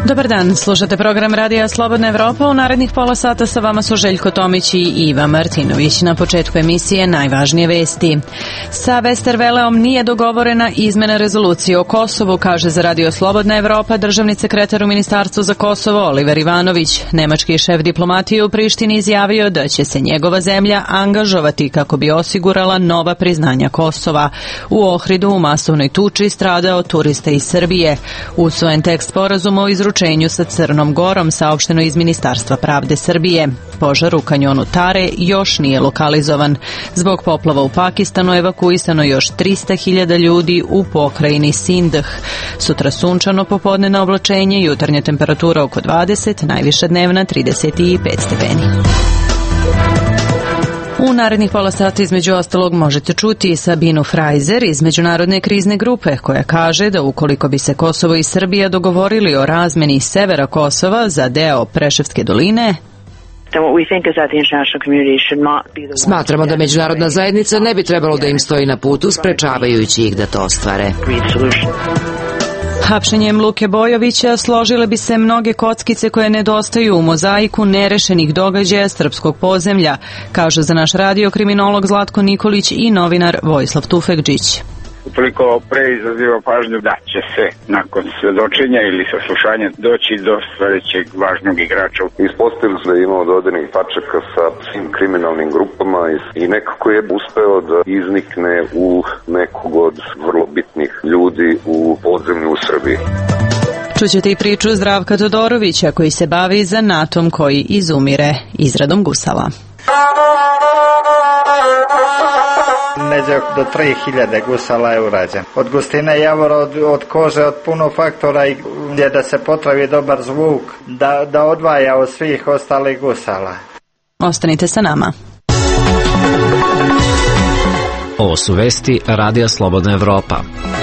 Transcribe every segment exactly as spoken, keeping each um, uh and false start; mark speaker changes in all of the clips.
Speaker 1: Dobar dan, slušate program Radija Slobodna Evropa. U narednih pola sata sa vama su Željko Tomić i Iva Martinović. Na početku emisije najvažnije vesti. Sa Westerwelleom nije dogovorena izmena rezolucije o Kosovu, kaže za Radio Slobodna Evropa državni sekretar u Ministarstvu za Kosovo Oliver Ivanović. Nemački šef diplomatije u Prištini izjavio da će se njegova zemlja angažovati kako bi osigurala nova priznanja Kosova. U Ohridu u masovnoj tuči stradao turista iz Srbije. Usvojen tekst sporazuma o izručenju sa Crnom Gorom, saopšteno iz Ministarstva pravde Srbije. Požar u kanjonu Tare još nije lokalizovan. Zbog poplava u Pakistanu evakuisano još trista hiljada ljudi u pokrajini Sindh. Sutra sunčano popodne na oblačenje, jutarnja temperatura oko dvadeset, najviša dnevna trideset pet stepeni. U narednih pola sata između ostalog možete čuti Sabinu Frajzer iz Međunarodne krizne grupe, koja kaže da ukoliko bi se Kosovo i Srbija dogovorili o razmeni severa Kosova za deo Preševske doline,
Speaker 2: smatramo da međunarodna zajednica ne bi trebalo da im stoji na putu sprečavajući ih da to ostvare.
Speaker 1: Hapšenjem Luke Bojovića složile bi se mnoge kockice koje nedostaju u mozaiku nerešenih događaja srpskog podzemlja, kažu za naš radio kriminolog Zlatko Nikolić i novinar Vojislav Tufekđić.
Speaker 3: Utoliko pre izaziva pažnju da će se nakon svedočenja ili saslušanja doći do sledećeg važnog igrača.
Speaker 4: Ispostavili smo da je imao dodanih tačaka sa svim kriminalnim grupama i nekako je uspeo da iznikne u nekog od vrlo bitnih ljudi u podzemlju u Srbiji.
Speaker 1: Čućete i priču Zdravka Todorovića koji se bavi zanatom koji izumire, izradom gusala.
Speaker 5: Neđe do tri hiljade gusala je urađen. Od gustine javora, od, od kože, od puno faktora i gdje da se potravi dobar zvuk, da, da odvaja od svih ostalih gusala.
Speaker 1: Ostanite sa nama.
Speaker 6: Ovo su vesti Radija Slobodna Evropa.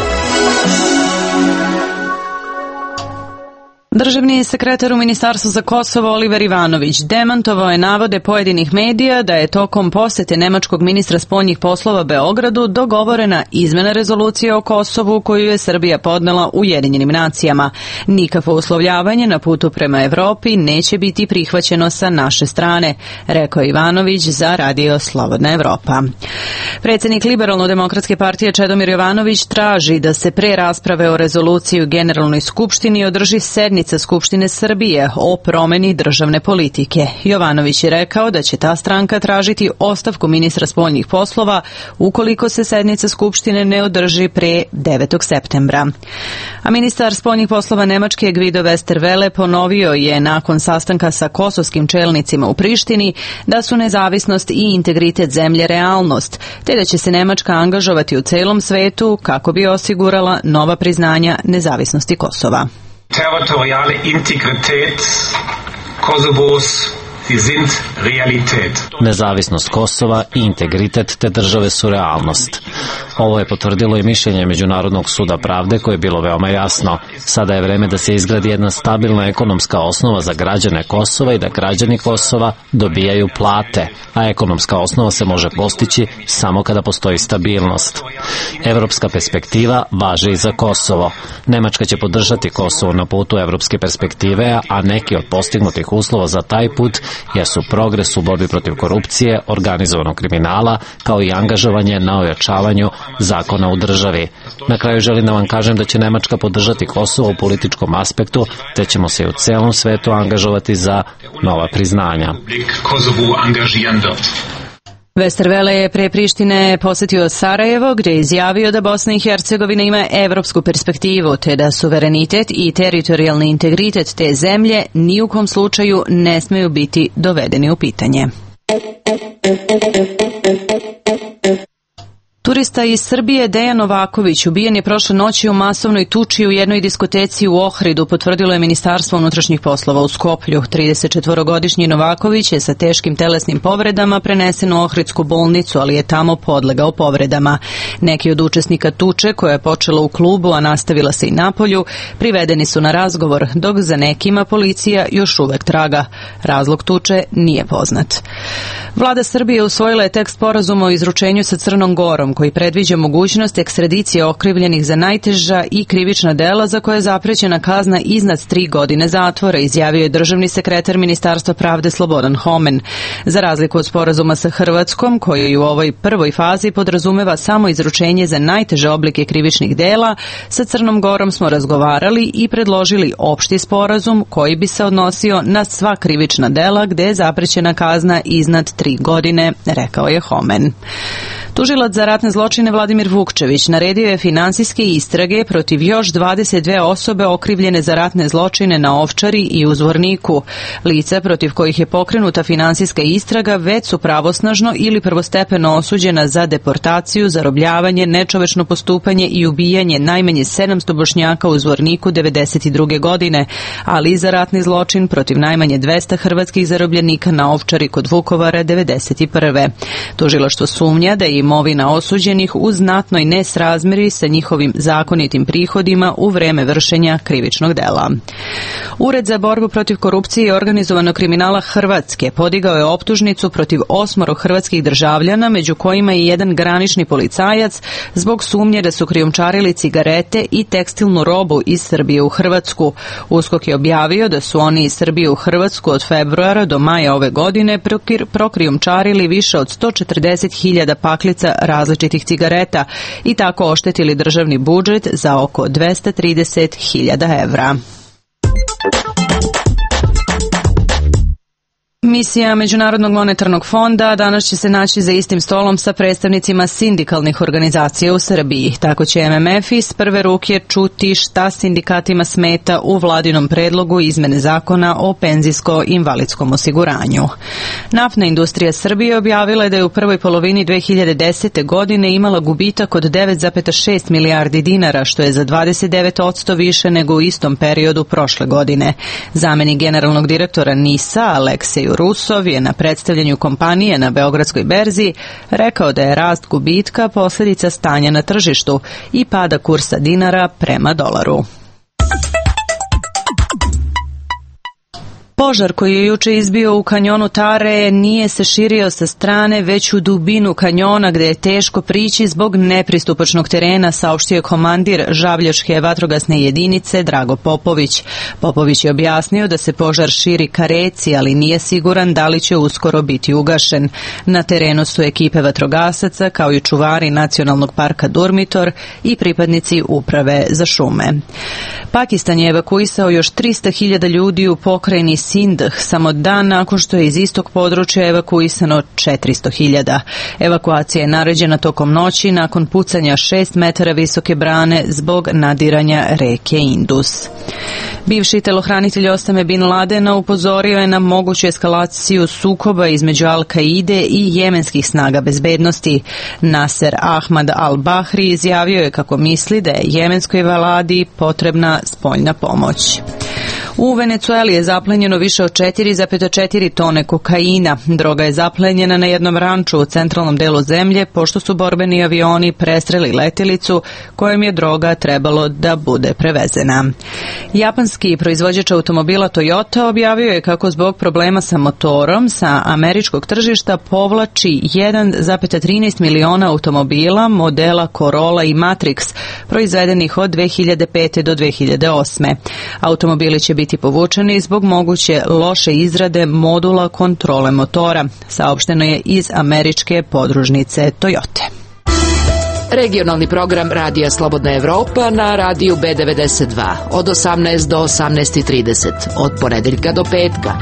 Speaker 1: Državni sekretar u Ministarstvu za Kosovo Oliver Ivanović demantovao je navode pojedinih medija da je tokom posete nemačkog ministra spoljnih poslova Beogradu dogovorena izmena rezolucije o Kosovu koju je Srbija podnela Ujedinjenim nacijama. Nikakvo uslovljavanje na putu prema Evropi neće biti prihvaćeno sa naše strane, rekao Ivanović za Radio Slobodna Evropa. Predsjednik Liberalno-demokratske partije Čedomir Jovanović traži da se pre rasprave o rezoluciji u Generalnoj skupštini održi sednica Skupštine Srbije o promeni državne politike. Jovanović je rekao da će ta stranka tražiti ostavku ministra spoljnih poslova ukoliko se sednica Skupštine ne održi pre devetog septembra. A ministar spoljnih poslova Nemačke Guido Westerwelle ponovio je nakon sastanka sa kosovskim čelnicima u Prištini da su nezavisnost i integritet zemlje realnost, te da će se Nemačka angažovati u celom svetu kako bi osigurala nova priznanja nezavisnosti Kosova.
Speaker 7: Territoriale Integrität Kosovos, sie sind Realität.
Speaker 6: Nezavisnost Kosova i integritet te države su realnost. Ovo je potvrdilo i mišljenje Međunarodnog suda pravde koje je bilo veoma jasno. Sada je vreme da se izgradi jedna stabilna ekonomska osnova za građane Kosova i da građani Kosova dobijaju plate, a ekonomska osnova se može postići samo kada postoji stabilnost. Evropska perspektiva važi i za Kosovo. Nemačka će podržati Kosovo na putu evropske perspektive, a neki od postignutih uslova za taj put jesu progres u borbi protiv korupcije, organizovanog kriminala, kao i angažovanje na ojačavanju zakona u državi. Na kraju želim da vam kažem da će Nemačka podržati Kosovo u političkom aspektu, te ćemo se u celom svetu angažovati za nova priznanja.
Speaker 1: Westerwelle je pre Prištine posetio Sarajevo, gdje je izjavio da Bosna i Hercegovina ima evropsku perspektivu, te da suverenitet i teritorijalni integritet te zemlje ni u kom slučaju ne smeju biti dovedeni u pitanje. Turista iz Srbije Dejan Novaković ubijen je prošle noći u masovnoj tuči u jednoj diskoteci u Ohridu, potvrdilo je Ministarstvo unutrašnjih poslova u Skoplju. tridesetčetvorogodišnji Novaković je sa teškim telesnim povredama prenesen u Ohridsku bolnicu, ali je tamo podlegao povredama. Neki od učesnika tuče, koja je počela u klubu, a nastavila se i napolju, privedeni su na razgovor, dok za nekima policija još uvek traga. Razlog tuče nije poznat. Vlada Srbije usvojila je tekst sporazuma o izručenju sa Crnom Gorom, koji predviđa mogućnost ekstradicije okrivljenih za najteža i krivična dela za koje je zaprećena kazna iznad tri godine zatvora, izjavio je državni sekretar Ministarstva pravde Slobodan Homen. Za razliku od sporazuma sa Hrvatskom, koji u ovoj prvoj fazi podrazumeva samo izručenje za najteže oblike krivičnih dela, sa Crnom Gorom smo razgovarali i predložili opšti sporazum koji bi se odnosio na sva krivična dela gde je zaprećena kazna iznad tri godine, rekao je Homen. Tužilac za ratne zločine Vladimir Vukčević naredio je finansijske istrage protiv još dvadeset dve osobe okrivljene za ratne zločine na Ovčari i u Zvorniku. Lica protiv kojih je pokrenuta finansijska istraga već su pravosnažno ili prvostepeno osuđena za deportaciju, zarobljavanje, nečovečno postupanje i ubijanje najmanje sedamsto Bošnjaka u Zvorniku devedeset druge godine, ali i za ratni zločin protiv najmanje dvesta hrvatskih zarobljenika na Ovčari kod Vukovara devedeset prve. Tužilaštvo sumnja da je imovina osuđenih u znatnoj nesrazmeri sa njihovim zakonitim prihodima u vreme vršenja krivičnog dela. Ured za borbu protiv korupcije i organizovanog kriminala Hrvatske podigao je optužnicu protiv osmoro hrvatskih državljana, među kojima je jedan granični policajac, zbog sumnje da su krijumčarili cigarete i tekstilnu robu iz Srbije u Hrvatsku. USKOK je objavio da su oni iz Srbije u Hrvatsku od februara do maja ove godine prokrijumčarili više od sto četrdeset hiljada paklica različitih cigareta i tako oštetili državni budžet za oko dvesta trideset hiljada evra. Misija Međunarodnog monetarnog fonda danas će se naći za istim stolom sa predstavnicima sindikalnih organizacija u Srbiji. Tako će M M F iz prve ruke čuti šta sindikatima smeta u vladinom predlogu izmene zakona o penzijsko-invalidskom osiguranju. Naftna industrija Srbije objavila je da je u prvoj polovini dve hiljade desete. godine imala gubitak od devet zarez šest milijardi dinara, što je za dvadeset devet posto više nego u istom periodu prošle godine. Zamenik generalnog direktora NIS-a Aleksej Rusov je na predstavljanju kompanije na Beogradskoj berzi rekao da je rast gubitka posljedica stanja na tržištu i pada kursa dinara prema dolaru. Požar koji je juče izbio u kanjonu Tare nije se širio sa strane, već u dubinu kanjona gde je teško prići zbog nepristupačnog terena, saopštio je komandir Žavljačke vatrogasne jedinice Drago Popović. Popović je objasnio da se požar širi ka reci, ali nije siguran da li će uskoro biti ugašen. Na terenu su ekipe vatrogasaca kao i čuvari Nacionalnog parka Durmitor i pripadnici uprave za šume. Pakistan je evakuisao još trista hiljada ljudi u pokrajini Sindh, samo dan nakon što je iz istog područja evakuisano četiristo hiljada. Evakuacija je naređena tokom noći nakon pucanja šest metara visoke brane zbog nadiranja reke Indus. Bivši telohranitelj Osame Bin Ladena upozorio je na moguću eskalaciju sukoba između Al-Kaide i jemenskih snaga bezbednosti. Nasser Ahmad al-Bahri izjavio je kako misli da je jemenskoj vladi potrebna spoljna pomoć. U Venecueli je zaplenjeno više od četiri zarez četiri tone kokaina. Droga je zaplenjena na jednom ranču u centralnom delu zemlje, pošto su borbeni avioni prestreli letelicu kojom je droga trebalo da bude prevezena. Japanski proizvođač automobila Toyota objavio je kako zbog problema sa motorom sa američkog tržišta povlači jedan zarez trinaest miliona automobila modela Corolla i Matrix, proizvedenih od dve hiljade pete. do dve hiljade osme. Automobili će biti povučeni zbog moguće loše izrade modula kontrole motora, saopšteno je iz američke podružnice Toyote.
Speaker 2: Regionalni program Radija Slobodna Evropa na radiju B devedeset dva od osamnaest do osamnaest trideset, od ponedeljka do petka.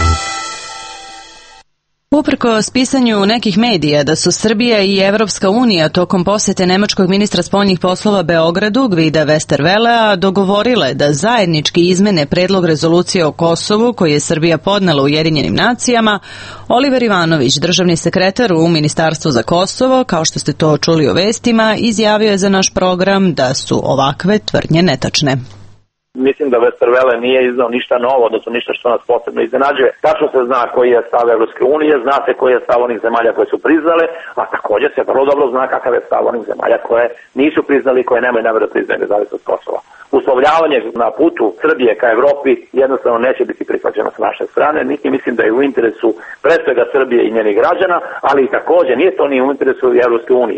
Speaker 1: Uprkos pisanju nekih medija da su Srbija i Evropska unija tokom posete nemačkog ministra spoljnih poslova Beogradu Gvida Westervelea dogovorile da zajednički izmene predlog rezolucije o Kosovu koji je Srbija podnela u Ujedinjenim nacijama, Oliver Ivanović, državni sekretar u Ministarstvu za Kosovo, kao što ste to čuli u vestima, izjavio je za naš program da su ovakve tvrdnje netačne.
Speaker 8: Mislim da Westerwelle nije izdao ništa novo, odnosno ništa što nas posebno iznenađuje. Tačno se zna koji je stav Evropske unije, zna se koji je stav onih zemalja koje su priznale, a također se vrlo dobro zna kakav je stav onih zemalja koje nisu priznali i koje nemaju namjeru da priznaju nezavisnost Kosova. Uslovljavanje na putu Srbije ka Evropi jednostavno neće biti prihvaćeno s naše strane, niti mislim da je u interesu pre svega Srbije i njenih građana, ali i također nije to ni u interesu Evropske unije.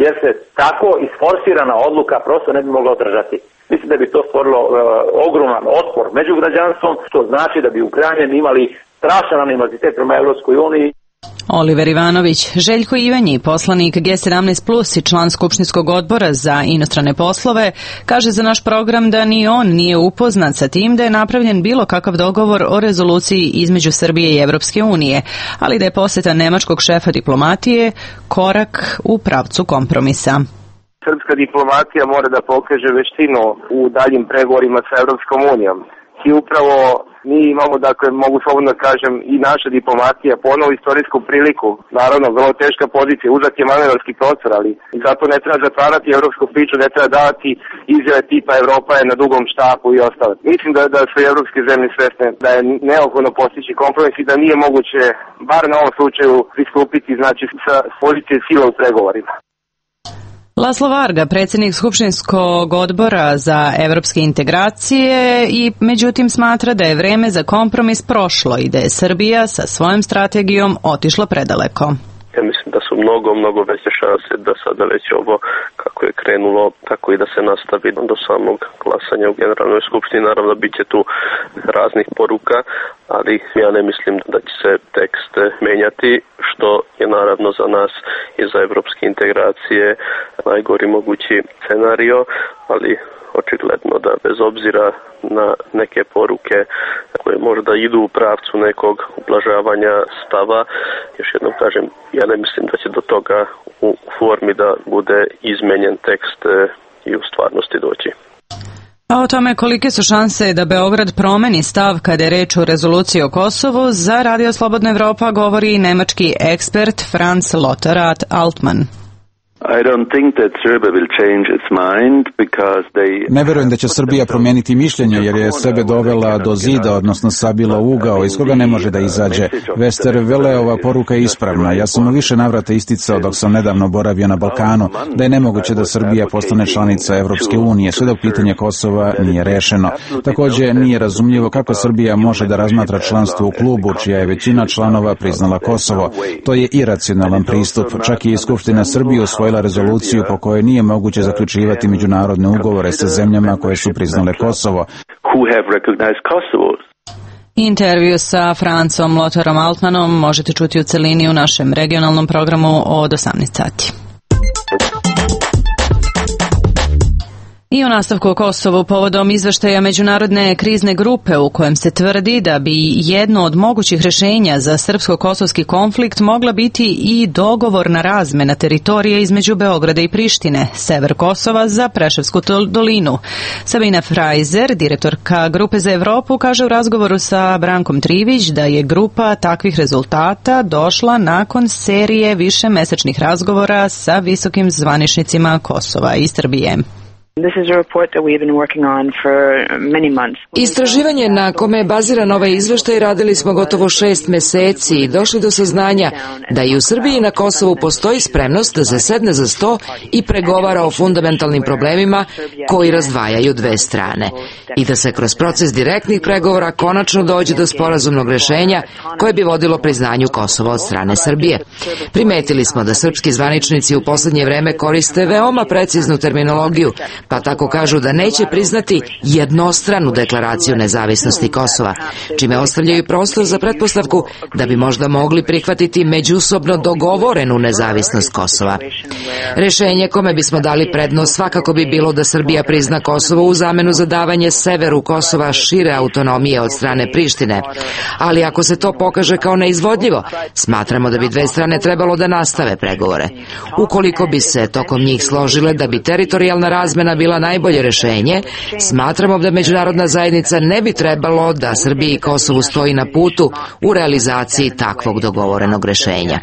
Speaker 8: jer se tako isforsirana odluka prosto ne bi mogla održati. Mislim da bi to stvorilo uh, ogroman otpor među građanstvom, što znači da bi Ukrajinani imali strašan animozitet prema Evropskoj uniji.
Speaker 1: Oliver Ivanović, Željko Ivanji, poslanik G sedamnaest plus i član Skupštinskog odbora za inostrane poslove, kaže za naš program da ni on nije upoznat sa tim da je napravljen bilo kakav dogovor o rezoluciji između Srbije i Evropske unije, ali da je poseta nemačkog šefa diplomatije korak u pravcu kompromisa.
Speaker 9: Srpska diplomatija mora da pokaže veštinu u daljim pregovorima sa Evropskom unijom. I upravo mi imamo, dakle, mogu slobodno kažem, i naša diplomatija ponovo istorijsku priliku. Naravno, vrlo teška pozicija, uzak je manevarski prostor, ali zato ne treba zatvarati evropsku priču, ne treba davati izjave tipa Evropa je na dugom štapu i ostalo. Mislim da, da su i evropske zemlje svesne da je neophodno postići kompromis i da nije moguće, bar na ovom slučaju, pristupiti, znači, sa pozicije sila u pregovorima.
Speaker 1: Laslo Varga, predsjednik Skupštinskog odbora za evropske integracije, i međutim smatra da je vreme za kompromis prošlo i da je Srbija sa svojom strategijom otišla predaleko.
Speaker 10: Ja mislim da su mnogo, mnogo veće šanse da sada već ovo kako je krenulo, tako i da se nastavi do samog glasanja u Generalnoj skupštini. Naravno, bit će tu raznih poruka, ali ja ne mislim da će se tekst menjati, što je naravno za nas i za evropske integracije najgori mogući scenario, ali očigledno da bez obzira na neke poruke koje možda idu u pravcu nekog ublažavanja stava, još jednom kažem, ja ne mislim da će do toga u formi da bude izmenjen tekst i u stvarnosti doći.
Speaker 1: A o tome kolike su šanse da Beograd promeni stav kada je reč o rezoluciji o Kosovu, za Radio Slobodna Evropa govori nemački ekspert Franz Lothar Altmann.
Speaker 11: Ne verujem da će Srbija promijeniti mišljenje jer je sebe dovela do zida, odnosno sabila u ugao iz koga ne može da izađe. Westerwelleova poruka je ispravna. Ja sam u više navrata isticao dok sam nedavno boravio na Balkanu da je nemoguće da Srbija postane članica Evropske unije sve dok pitanje Kosova nije rešeno. Također nije razumljivo kako Srbija može da razmatra članstvo u klubu čija je većina članova priznala Kosovo. To je iracionalan pristup. Čak i Skupština Srbije usvojila rezoluciju po kojoj nije moguće zaključivati međunarodne ugovore sa zemljama koje su priznale Kosovo.
Speaker 1: Intervju sa Francom Lotharom Altmannom možete čuti u celini u našem regionalnom programu od osamnaest sati. I u nastavku o Kosovu povodom izveštaja Međunarodne krizne grupe u kojem se tvrdi da bi jedno od mogućih rješenja za srpsko-kosovski konflikt mogla biti i dogovorna razmena teritorije između Beograda i Prištine, sever Kosova za Preševsku dolinu. Sabina Frajzer, direktorka Grupe za Evropu, kaže u razgovoru sa Brankom Trivić da je grupa takvih rezultata došla nakon serije višemesečnih razgovora sa visokim zvaničnicima Kosova i Srbije.
Speaker 2: Istraživanje na kome je baziran ovaj izveštaj radili smo gotovo šest meseci i došli do saznanja da i u Srbiji i na Kosovu postoji spremnost da se sedne za sto i pregovara o fundamentalnim problemima koji razdvajaju dve strane i da se kroz proces direktnih pregovora konačno dođe do sporazumnog rešenja koje bi vodilo priznanju Kosova od strane Srbije. Primetili smo da srpski zvaničnici u poslednje vreme koriste veoma preciznu terminologiju, pa tako kažu da neće priznati jednostranu deklaraciju nezavisnosti Kosova, čime ostavljaju prostor za pretpostavku da bi možda mogli prihvatiti međusobno dogovorenu nezavisnost Kosova. Rešenje kome bismo dali prednost svakako bi bilo da Srbija prizna Kosovo u zamenu za davanje severu Kosova šire autonomije od strane Prištine, ali ako se to pokaže kao neizvodljivo, smatramo da bi dve strane trebalo da nastave pregovore. Ukoliko bi se tokom njih složile da bi teritorijalna razmena bila najbolje rešenje, smatramo da međunarodna zajednica ne bi trebalo da Srbiji i Kosovu stoji na putu u realizaciji takvog dogovorenog rešenja.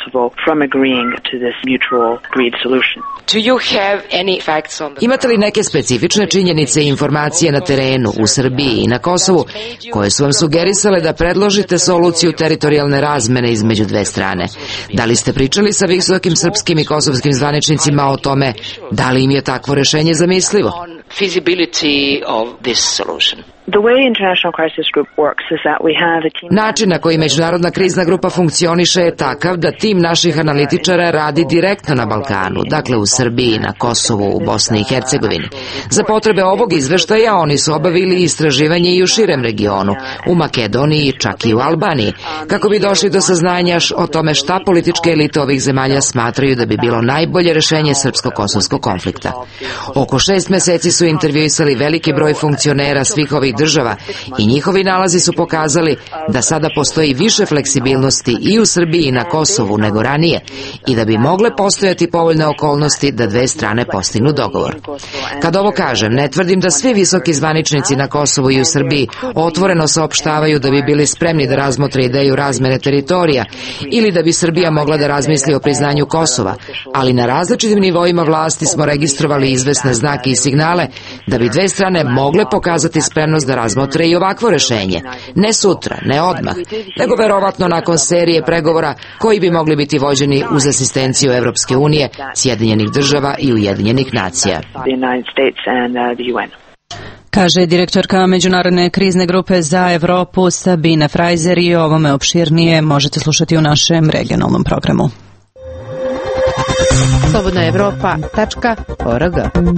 Speaker 2: Imate li neke specifične činjenice i informacije na terenu u Srbiji i na Kosovu koje su vam sugerisale da predložite soluciju teritorijalne razmene između dve strane? Da li ste pričali sa visokim srpskim i kosovskim zvaničnicima o tome da li im je takvo rešenje zamislivo? Način na koji međunarodna krizna grupa funkcioniše je takav da tim naših analitičara radi direktno na Balkanu, dakle u Srbiji, na Kosovu, u Bosni i Hercegovini. Za potrebe ovog izveštaja oni su obavili istraživanje i u širem regionu, u Makedoniji, čak i u Albaniji, kako bi došli do saznanja o tome šta političke elite ovih zemalja smatraju da bi bilo najbolje rešenje srpsko-kosovskog konflikta. Oko šest meseci su intervjuisali veliki broj funkcionera svih ovih država i njihovi nalazi su pokazali da sada postoji više fleksibilnosti i u Srbiji i na Kosovu nego ranije i da bi mogle postojati povoljne okolnosti da dve strane postignu dogovor. Kad ovo kažem, ne tvrdim da svi visoki zvaničnici na Kosovu i u Srbiji otvoreno saopštavaju da bi bili spremni da razmotre ideju razmene teritorija ili da bi Srbija mogla da razmisli o priznanju Kosova, ali na različitim nivoima vlasti smo registrovali izvesne znake i signale da bi dve strane mogle pokazati spremnost da razmotre i ovakvo rešenje. Ne sutra, ne odmah, nego verovatno nakon serije pregovora koji bi mogli biti vođeni uz asistenciju Evropske unije, Sjedinjenih država i Ujedinjenih nacija.
Speaker 1: Kaže direktorka Međunarodne krizne grupe za Evropu Sabine Frajzer i o ovome opširnije možete slušati u našem regionalnom programu.
Speaker 12: slobodna evropa tačka org.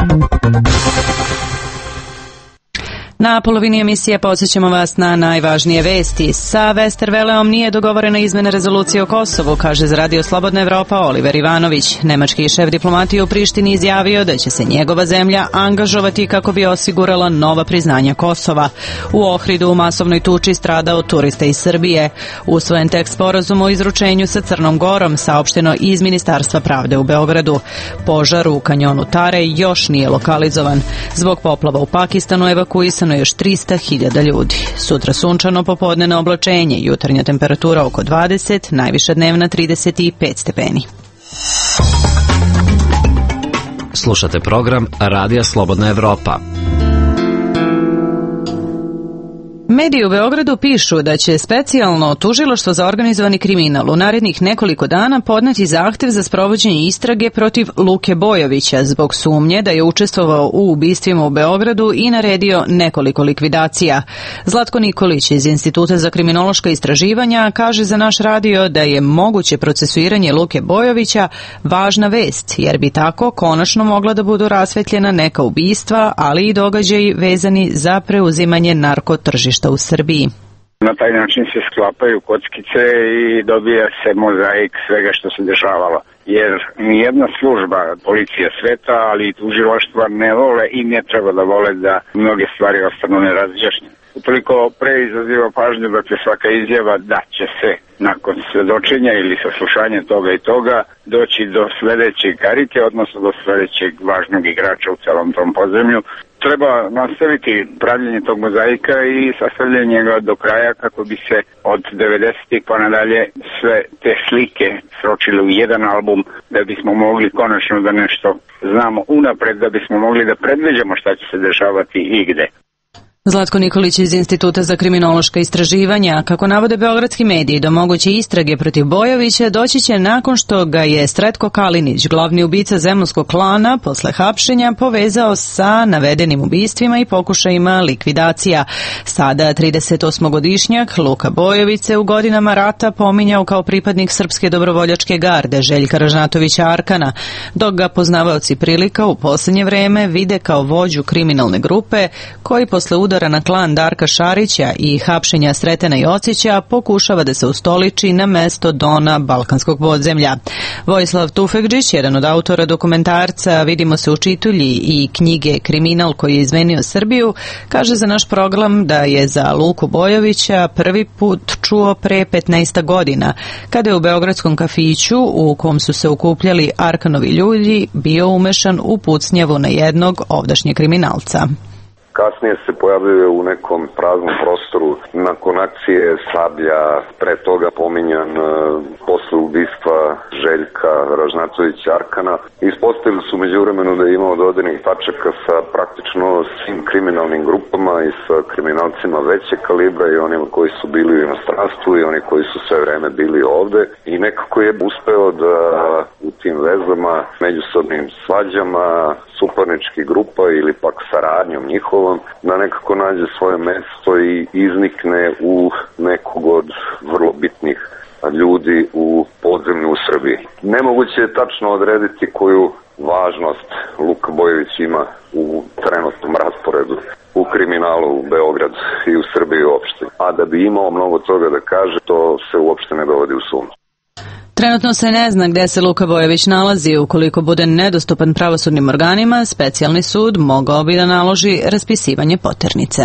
Speaker 1: Na polovini emisije podsjećamo vas na najvažnije vesti. Sa Westerwelleom nije dogovorena izmena rezolucije o Kosovu, kaže za Radio Slobodna Evropa Oliver Ivanović. Nemački šef diplomatije u Prištini izjavio da će se njegova zemlja angažovati kako bi osigurala nova priznanja Kosova. U Ohridu u masovnoj tuči stradao turista iz Srbije. Usvojen tekst sporazuma o izručenju sa Crnom Gorom, saopšteno iz Ministarstva pravde u Beogradu. Požar u kanjonu Tare još nije lokalizovan. Zbog poplava u Pakistanu evakuisano još trista hiljada ljudi. Sutra sunčano, popodnevno oblačenje, jutarnja temperatura oko dvadeset, najviša dnevna trideset pet stepeni.
Speaker 6: Slušate program Radija Slobodna Evropa.
Speaker 1: Mediji u Beogradu pišu da će specijalno tužilaštvo za organizovani kriminal u narednih nekoliko dana podneti zahtev za sprovođenje istrage protiv Luke Bojovića zbog sumnje da je učestvovao u ubistvima u Beogradu i naredio nekoliko likvidacija. Zlatko Nikolić iz Instituta za kriminološka istraživanja kaže za naš radio da je moguće procesuiranje Luke Bojovića važna vest, jer bi tako konačno mogla da budu rasvetljena neka ubistva, ali i događaji vezani za preuzimanje narkotržišta u Srbiji.
Speaker 3: Na taj način se sklapaju kockice i dobija se mozaik svega što se dešavalo. Jer nijedna služba, policija sveta, ali i tužilaštva ne vole i ne treba da vole da mnoge stvari ostanu nerazjašnjene. Utoliko pre izaziva pažnju da će svaka izjava da će se nakon svedočenja ili saslušanja toga i toga doći do sledeće karike, odnosno do sledećeg važnog igrača u celom tom podzemlju. Treba nastaviti pravljenje tog mozaika i sastavljanje ga do kraja kako bi se od devedesetih pa nadalje sve te slike sročile u jedan album, da bismo mogli konačno da nešto znamo unapred, da bismo mogli da predviđamo šta će se dešavati i gde.
Speaker 1: Zlatko Nikolić iz Instituta za kriminološka istraživanja, kako navode beogradski mediji, do moguće istrage protiv Bojovića doći će nakon što ga je Sretko Kalinić, glavni ubica zemunskog klana, posle hapšenja povezao sa navedenim ubistvima i pokušajima likvidacija. Sada tridesetosmogodišnjak Luka Bojović se u godinama rata pominjao kao pripadnik Srpske dobrovoljačke garde Željka Ražnatovića Arkana, dok ga poznavaoci prilika u posljednje vreme vide kao vođu kriminalne grupe koji posle udara na klan Darka Šarića i hapšenja Sretena Jocića pokušava da se ustoliči na mesto dona balkanskog podzemlja. Vojislav Tufegđić, jedan od autora dokumentarca Vidimo se u čitulji i knjige Kriminal koji je izmenio Srbiju, kaže za naš program da je za Luku Bojovića prvi put čuo pre petnaest godina, kada je u beogradskom kafiću u kom su se okupljali Arkanovi ljudi bio umešan u pucnjavu na jednog ovdašnjeg kriminalca.
Speaker 4: Kasnije se pojavljuje u nekom praznom prostoru nakon akcije Sablja, pre toga pominjan posle ubistva Željka Ražnatovića Arkana. Ispostavili su međuvremenu da je imao dodirnih tačaka sa praktično svim kriminalnim grupama i sa kriminalcima veće kalibra i onima koji su bili u inostranstvu i oni koji su sve vreme bili ovde i nekako je uspeo da u tim vezama, međusobnim svađama, suparničkih grupa ili pak saradnjom njihovom, da nekako nađe svoje mesto i iznikne u nekog od vrlo bitnih ljudi u podzemlju u Srbiji. Nemoguće je tačno odrediti koju važnost Luka Bojović ima u trenutnom rasporedu u kriminalu u Beogradu i u Srbiji uopšte. A da bi imao mnogo toga da kaže, to se uopšte ne dovodi u sumnju.
Speaker 1: Trenutno se ne zna gde se Luka Bojović nalazi. Ukoliko bude nedostupan pravosudnim organima, specijalni sud mogao bi da naloži raspisivanje poternice.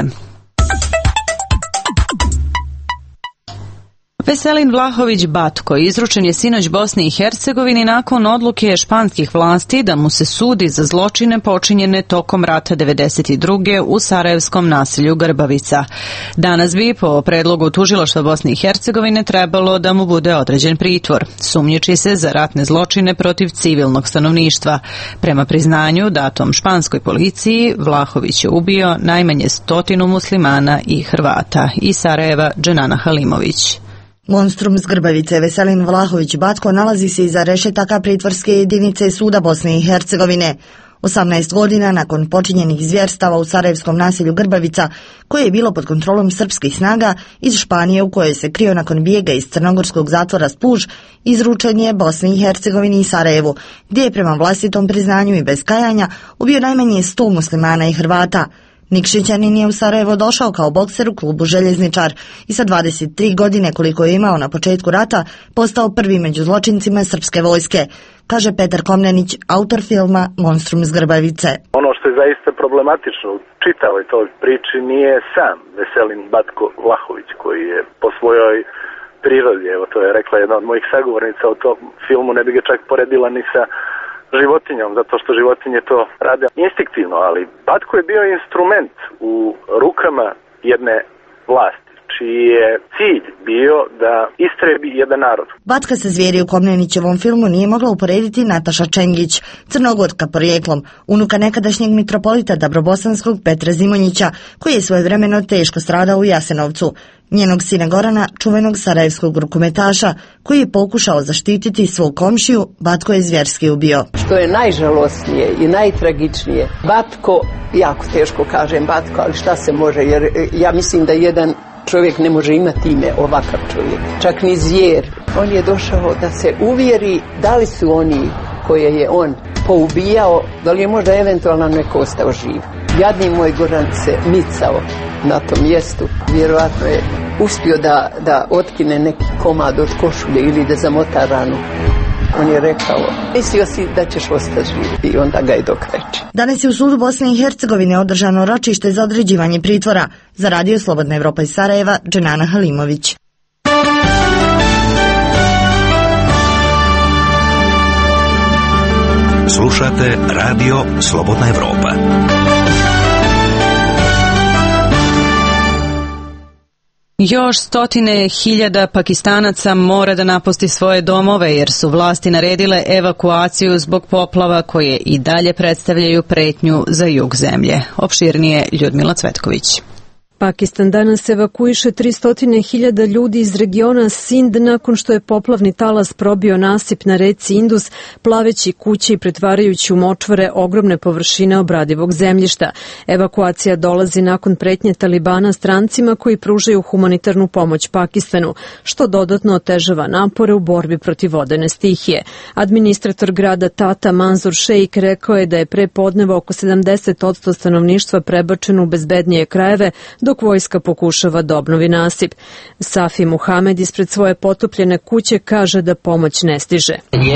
Speaker 1: Veselin Vlahović Batko izručen je sinoć Bosni i Hercegovini nakon odluke španskih vlasti da mu se sudi za zločine počinjene tokom rata devedeset druge u sarajevskom naselju Grbavica. Danas bi, po predlogu tužilaštva Bosne i Hercegovine, trebalo da mu bude određen pritvor. Sumnjiči se za ratne zločine protiv civilnog stanovništva. Prema priznanju datom španskoj policiji, Vlahović je ubio najmanje stotinu muslimana i Hrvata. Iz Sarajeva, Dženana Halimović.
Speaker 13: Monstrum s Grbavice Veselin Vlahović Batko nalazi se iza rešetaka pritvorske jedinice Suda Bosne i Hercegovine. osamnaest godina nakon počinjenih zvjerstava u sarajevskom naselju Grbavica, koje je bilo pod kontrolom srpskih snaga iz Španije u kojoj se krio nakon bijega iz crnogorskog zatvora Spuž, izručen je Bosni i Hercegovini i Sarajevu, gdje je prema vlastitom priznanju i bez kajanja ubio najmanje sto muslimana i Hrvata. Nikšićanin je u Sarajevo došao kao bokser u klubu Željezničar i sa dvadeset tri godine koliko je imao na početku rata postao prvi među zločincima srpske vojske, kaže Petar Komnenić, autor filma Monstrum s Grbavice.
Speaker 14: Ono što je zaista problematično u čitavoj toj priči nije sam Veselin Batko Vlahović, koji je po svojoj prirodi, evo to je rekla jedna od mojih sagovornica u tom filmu, ne bi ga čak poredila ni sa životinjom, zato što životinje to rade instinktivno, ali Batko je bio instrument u rukama jedne vlasti, čiji je cilj bio da istrebi jedan narod.
Speaker 13: Batka se zvijeri u Komnenićevom filmu nije mogla uporediti Nataša Čengić, crnogorka porijeklom, unuka nekadašnjeg mitropolita Dabrobosanskog Petra Zimonjića, koji je svojevremeno teško stradao u Jasenovcu. Njenog sina Gorana, čuvenog sarajevskog rukometaša, koji je pokušao zaštititi svog komšiju, Batko je zvjerski ubio.
Speaker 15: Što je najžalosnije i najtragičnije, Batko, jako teško kažem Batko, ali šta se može, jer ja mislim da jedan čovjek ne može imati ime, ovakav čovjek, čak ni zvijer. On je došao da se uvjeri da li su oni koje je on poubijao, da li je možda eventualno neko ostao živ. Jadni moj Goran se micao na tom mjestu, vjerojatno je uspio da, da otkine neki komad od košulje ili da zamota ranu. On je rekao, mislio si da ćeš ostati živ, i onda ga je dokreći.
Speaker 13: Danas je u sudu Bosne i Hercegovine održano ročište za određivanje pritvora. Za radio Slobodna Evropa iz Sarajeva, Dženana Halimović.
Speaker 16: Slušate radio Slobodna Evropa.
Speaker 1: Još stotine hiljada Pakistanaca mora da napusti svoje domove jer su vlasti naredile evakuaciju zbog poplava koje i dalje predstavljaju pretnju za jug zemlje. Opširnije Ljudmila Cvetković.
Speaker 17: Pakistan danas evakuiše tristo hiljada ljudi iz regiona Sind nakon što je poplavni talas probio nasip na reci Indus, plaveći kuće i pretvarajući u močvare ogromne površine obradivog zemljišta. Evakuacija dolazi nakon pretnje Talibana strancima koji pružaju humanitarnu pomoć Pakistanu, što dodatno otežava napore u borbi protiv vodene stihije. Administrator grada Tata Manzur Sheikh rekao je da je pre podneva oko sedamdeset posto stanovništva prebačeno u bezbednije krajeve, dok vojska pokušava da obnovi nasip. Safi Muhamed ispred svoje potopljene kuće kaže da pomoć ne stiže.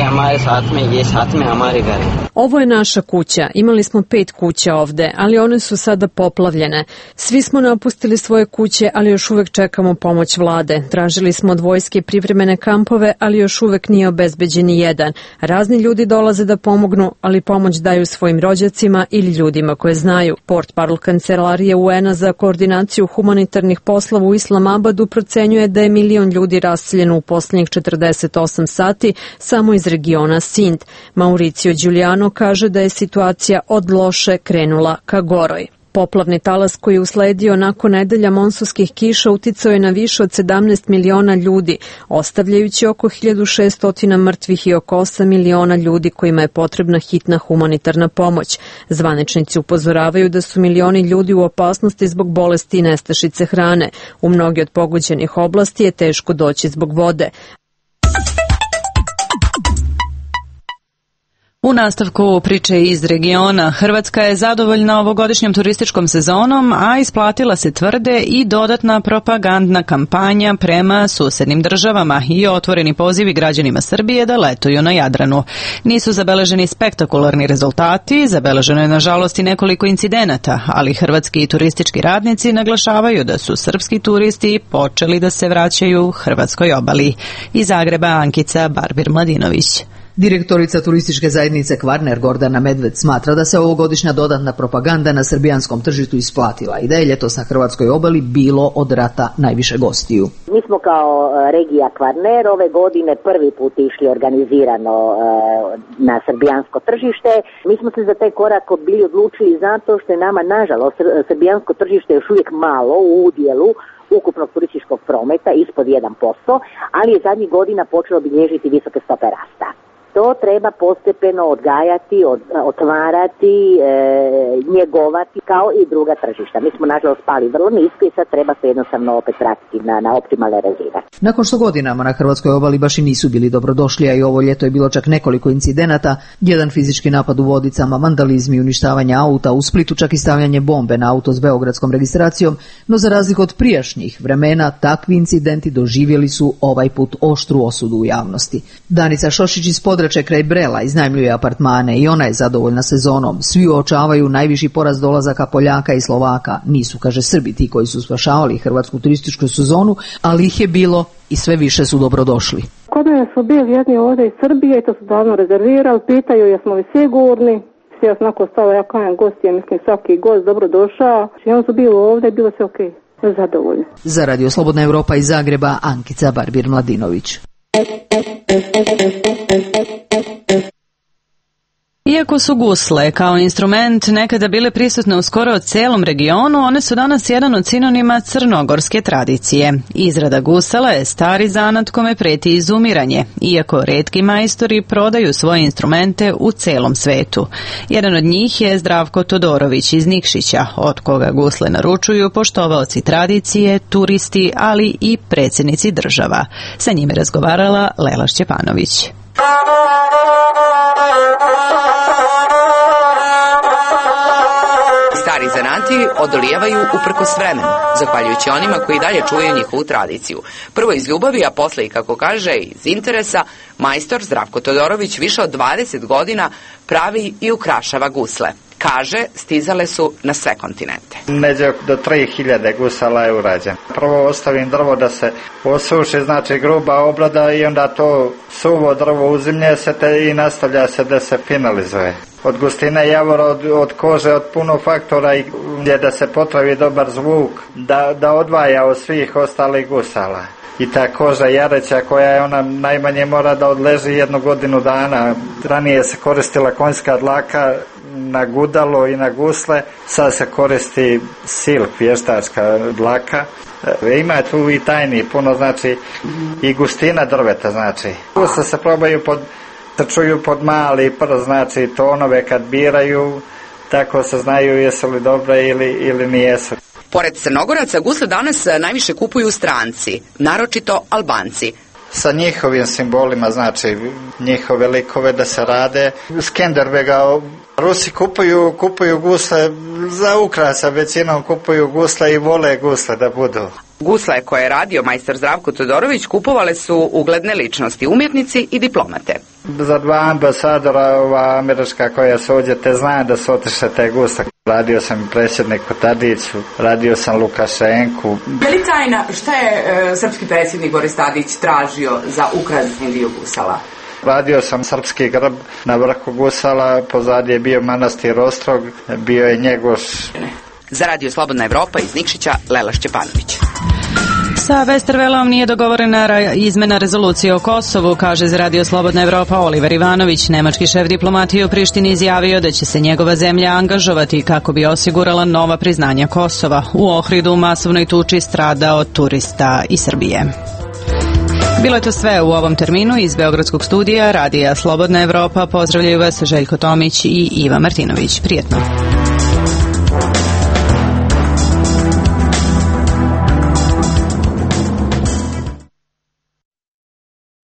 Speaker 17: Ovo je naša kuća. Imali smo pet kuća ovde, ali one su sada poplavljene. Svi smo napustili svoje kuće, ali još uvek čekamo pomoć vlade. Tražili smo od vojske privremene kampove, ali još uvek nije obezbeđen ni jedan. Razni ljudi dolaze da pomognu, ali pomoć daju svojim rođacima ili ljudima koje znaju. Portparol Kancelarije U N-a za koordinaciju humanitarnih poslova u Islamabadu procenjuje da je milion ljudi raseljeno u posljednjih četrdeset osam sati samo iz regiona Sind. Mauricio Giuliano kaže da je situacija od loše krenula ka goroj. Poplavni talas koji je usledio nakon nedelja monsunskih kiša uticao je na više od sedamnaest miliona ljudi, ostavljajući oko hiljadu šesto mrtvih i oko osam miliona ljudi kojima je potrebna hitna humanitarna pomoć. Zvaničnici upozoravaju da su milioni ljudi u opasnosti zbog bolesti i nestašice hrane. U mnogi od pogođenih oblasti je teško doći zbog vode.
Speaker 1: U nastavku priče iz regiona, Hrvatska je zadovoljna ovogodišnjom turističkom sezonom, a isplatila se tvrde i dodatna propagandna kampanja prema susednim državama i otvoreni pozivi građanima Srbije da letuju na Jadranu. Nisu zabeleženi spektakularni rezultati, zabeleženo je nažalost i nekoliko incidenata, ali hrvatski turistički radnici naglašavaju da su srpski turisti počeli da se vraćaju Hrvatskoj obali. Iz Zagreba Ankica Barbir-Mladinović.
Speaker 18: Direktorica turističke zajednice Kvarner Gordana Medved smatra da se ovogodišnja dodatna propaganda na srbijanskom tržištu isplatila i da je ljetos na hrvatskoj obali bilo od rata najviše gostiju.
Speaker 19: Mi smo kao regija Kvarner ove godine prvi put išli organizirano na srbijansko tržište. Mi smo se za taj korak bili odlučili zato što je nama nažalost srbijansko tržište još uvijek malo u udjelu ukupnog turističkog prometa ispod jedan posto, ali je zadnjih godina počelo bilježiti visoke stope rasta. To treba postepeno odgajati, od, otvarati, e, njegovati kao i druga tržišta. Mi smo nažalost pali vrlo nisko i sad treba se jednostavno opet vratiti na, na optimalne razine.
Speaker 18: Nakon što godinama na hrvatskoj obali baš i nisu bili dobrodošli, a i ovo ljeto je bilo čak nekoliko incidenata, jedan fizički napad u Vodicama, vandalizmi, uništavanje auta, u Splitu čak i stavljanje bombe na auto s beogradskom registracijom, no za razliku od prijašnjih vremena, takvi incidenti doživjeli su ovaj put oštru osudu u javnosti. Danica Šošić iz Podrače kraj Brela iznajmljuje apartmane i ona je zadovoljna sezonom. Svi uočavaju najviši porast dolazaka Poljaka i Slovaka. Nisu, kaže, Srbi ti koji su spašavali hrvatsku turističku sezonu, ali ih je bilo i sve više su dobrodošli.
Speaker 20: Kod mene su bili jedni ovdje iz Srbije i to su davno rezervirali, pitaju jesmo li sigurni. Ja sam onako stala, ja kajem gosti, ja mislim svaki gost dobro došao. I oni su bili ovdje, bilo se okej, okay. Zadovoljni.
Speaker 18: Za Radio Slobodna Evropa iz Zagreba, Ankica Barbir-Mladinović.
Speaker 1: Iako su gusle kao instrument nekada bile prisutne u skoro cijelom regionu, one su danas jedan od sinonima crnogorske tradicije. Izrada gusala je stari zanat kome preti izumiranje, iako retki majstori prodaju svoje instrumente u celom svetu. Jedan od njih je Zdravko Todorović iz Nikšića, od koga gusle naručuju poštovaoci tradicije, turisti, ali i predsjednici država. Sa njime razgovarala Lela Šćepanović.
Speaker 21: Stari zanati odolijevaju uprkos vremenu, zahvaljujući onima koji dalje čuvaju njihovu tradiciju. Prvo iz ljubavi, a posle i, kako kaže, iz interesa, majstor Zdravko Todorović više od dvadeset godina pravi i ukrašava gusle. Kaže, stizale su na sve kontinente.
Speaker 5: Neđe do tri hiljade gusala je urađen. Prvo ostavim drvo da se osuši, znači gruba obrada, i onda to suvo drvo uzimlje se te i nastavlja se da se finalizuje. Od gustine javora, od, od kože, od puno faktora, i je da se potravi dobar zvuk, da, da odvaja od svih ostalih gusala. I ta koža jareća koja je ona najmanje mora da odleži jednu godinu dana. Ranije se koristila konjska dlaka na gudalo i na gusle, sad se koristi silk, vještačka dlaka. E, ima tu i tajni puno, znači i gustina drveta, znači. Gusle se probaju pod, se čuju pod mali prst, znači tonove kad biraju, tako se znaju jesu li dobre ili, ili nijesu.
Speaker 21: Pored Crnogoraca, gusle danas najviše kupuju stranci, naročito Albanci.
Speaker 5: Sa njihovim simbolima, znači njihove likove da se rade. Skenderbega, Rusi kupuju, kupuju gusle za ukrasa, većinom kupuju gusle i vole gusle da budu.
Speaker 21: Gusle koje je radio majstor Zdravko Todorović kupovale su ugledne ličnosti, umjetnici i diplomate.
Speaker 5: Za dva ambasadora, ova američka koja se ovdje, te znam da su otišle te gusle. Radio sam i predsjedniku Tadiću, radio sam Lukašenku.
Speaker 21: Je li tajna šta je e, srpski predsjednik Boris Tadić tražio za ukrasni dio gusala?
Speaker 5: Radio sam srpski grb na vrhu gusala, pozadnje je bio manastir Ostrog, bio je Njegoš.
Speaker 21: Za Radio Slobodna Evropa iz Nikšića, Lela Šćepanović.
Speaker 1: Sa Westervelom nije dogovorena izmena rezolucije o Kosovu, kaže za Radio Slobodna Evropa Oliver Ivanović. Nemački šef diplomatije u Prištini izjavio da će se njegova zemlja angažovati kako bi osigurala nova priznanja Kosova. U Ohridu u masovnoj tuči stradao turista iz Srbije. Bilo je to sve u ovom terminu iz Beogradskog studija Radija Slobodna Evropa. Pozdravljaju vas Željko Tomić i Iva Martinović. Prijetno.